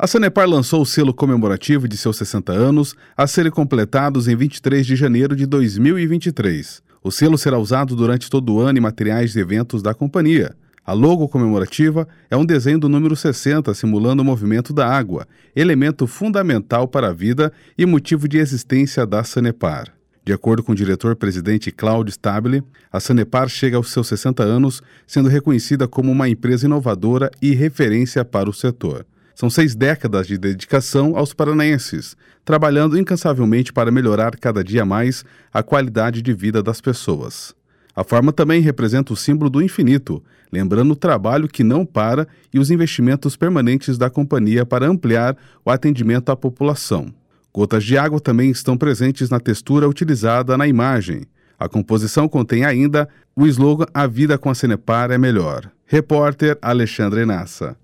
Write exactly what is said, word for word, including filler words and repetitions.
A Sanepar lançou o selo comemorativo de seus sessenta anos, a serem completados em vinte e três de janeiro de dois mil e vinte e três. O selo será usado durante todo o ano em materiais e eventos da companhia. A logo comemorativa é um desenho do número sessenta simulando o movimento da água, elemento fundamental para a vida e motivo de existência da Sanepar. De acordo com o diretor-presidente Cláudio Stabile, a Sanepar chega aos seus sessenta anos, sendo reconhecida como uma empresa inovadora e referência para o setor. São seis décadas de dedicação aos paranaenses, trabalhando incansavelmente para melhorar cada dia mais a qualidade de vida das pessoas. A forma também representa o símbolo do infinito, lembrando o trabalho que não para e os investimentos permanentes da companhia para ampliar o atendimento à população. Gotas de água também estão presentes na textura utilizada na imagem. A composição contém ainda o slogan "A vida com a Sanepar é melhor". Repórter Alexandre Nassa.